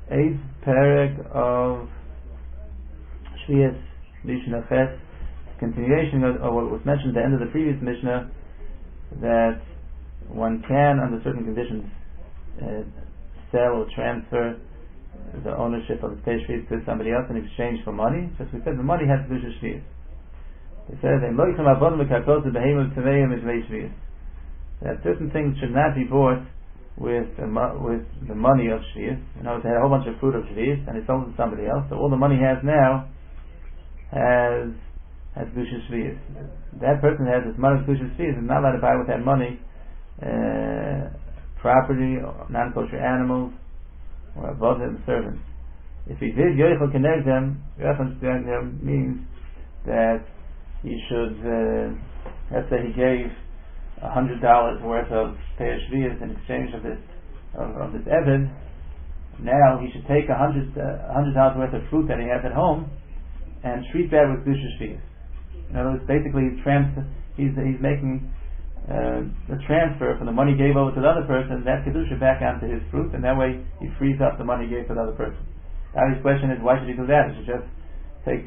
Eighth parak of Shvius Mishnah Ches, continuation of what was mentioned at the end of the previous Mishnah, that one can, under certain conditions, sell or transfer the ownership of the Pei Shvius to somebody else in exchange for money. Just we said the money has Kedusha Shvius. They said that certain things should not be bought with the money of Shvius. You know, they had a whole bunch of fruit of Shvius and he sold it to somebody else, so all the money he has now has Kedusha Shvius. That person who has this money of Kedusha Shvius is not allowed to buy with that money property, or non-kosher animals, or avodim, servants. If he did yoichel kenegdem, means that he should, let's say he gave $100 worth of Pei Shvius in exchange of this Eved. Now he should take $100 worth of fruit that he has at home and treat that with Kedusha Shvius. In other words, basically he's making the transfer from the money he gave over to the other person, that Kedusha back onto his fruit, and that way he frees up the money he gave to the other person. Now his question is, why should he do that? He should just take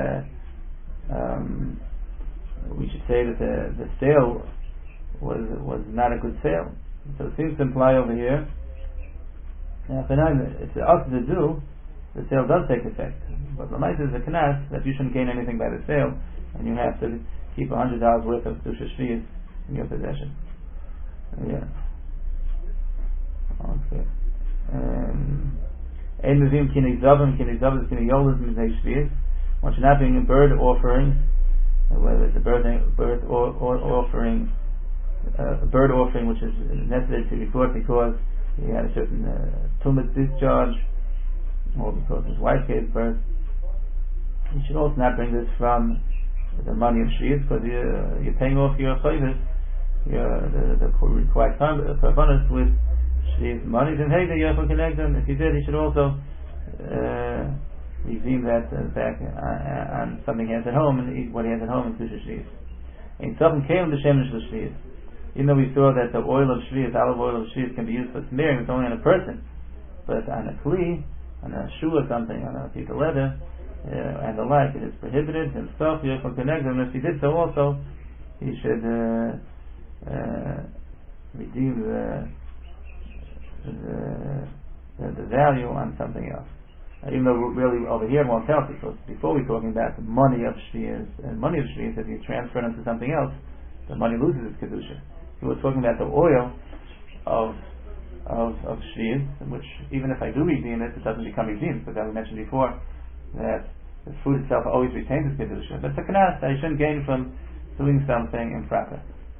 we should say that the sale was not a good sale. So it seems to imply over here, it's up to do, the sale does take effect. But the mitzvah is a knas that you shouldn't gain anything by the sale, and you have to keep $100 worth of Kedusha Shvius in your possession. Yeah. Okay. One should not bring a bird offering, whether it's a bird offering which is necessary to report because he had a certain tumah discharge, or because his wife gave birth. You should also not bring this from the money of Shvius, because you're paying off your chayvus, the required karbanos with Shvius money. Then hey, if he did, he should also redeem that back on something he has at home, and eat what he has at home in Kedusha Shvius. In some came the shemesh of Shvius. Even though we saw that the oil of Shvius, olive oil of Shvius, can be used for smearing, it's only on a person, but on a kli, on a shoe or something, on a piece of leather, and the like, it is prohibited himself. And if he did so also, he should redeem the value on something else. Even though really over here it won't tell us, because before we were talking about the money of Shvius, and money of Shvius, if you transfer it into something else, the money loses its kedusha. We were talking about the oil of Shvius, which even if I do redeem it, it doesn't become redeemed, because as we mentioned before, that the food itself always retains its kedusha. But it's a knas, I shouldn't gain from doing something improper.